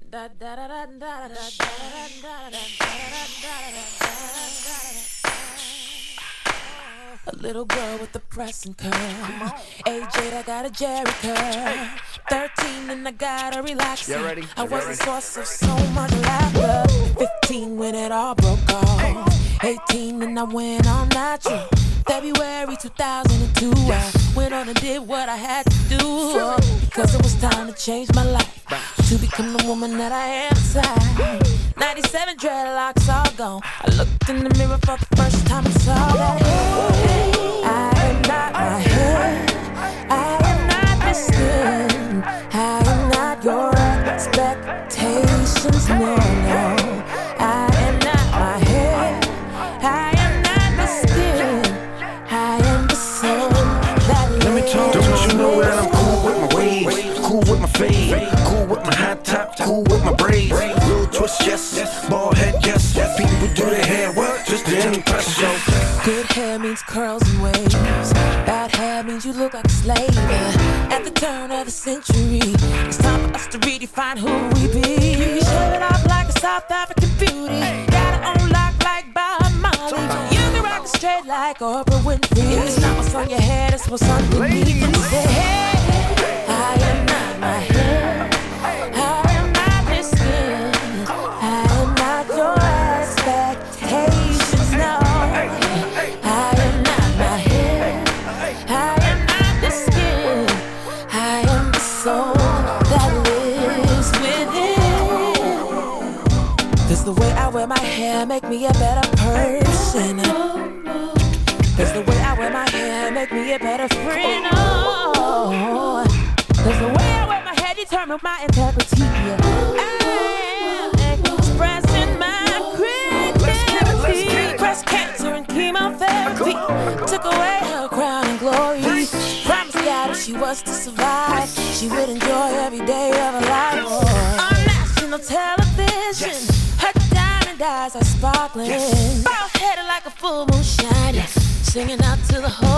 A little girl with a pressing curve. AJ, I got a Jerry curl. 13 and I got a relaxing. I was the source of so much laughter. 15 when it all broke off. 18 and I went all natural. February 2002, I went on and did what I had to do. Because it was time to change my life, to become the woman that I am inside. 97 dreadlocks all gone. I looked in the mirror for the first time and saw that I am not my head, I am not the skin, I am not your expectations, no, no. I am not my head, I am not the skin, I am the soul that lives. Let me talk. Don't you know that I'm cool with my waves, cool with my fade, cool with my high top, cool with my braids, little twist, yes, bald head, yes. People do their hair, what? Just to impress you. Good hair means curls and waves. Bad hair means you look like a slave. At the turn of the century, it's time for us to redefine who we be. You shave it off like a South African beauty. Got it on lock like Bob Marley. You can rock it straight like Oprah Winfrey. It's not what's on your head, it's what's underneath. You say, hey, I am not my hair, I am not this skin, I am not your expectations, no. I am not my hair, I am not the skin, I am the soul that lives within. Does the way I wear my hair make me a better person? Does the way I wear my hair make me a better friend? Oh, does the way I wear my hair determine my integrity? I am expressing my creativity. Breast cancer and chemotherapy took away her crown and glory. Promised God if she was to survive, she would enjoy every day of her life. On national television, her diamond eyes are sparkling. Bald headed like a full moon shining, singing out to the whole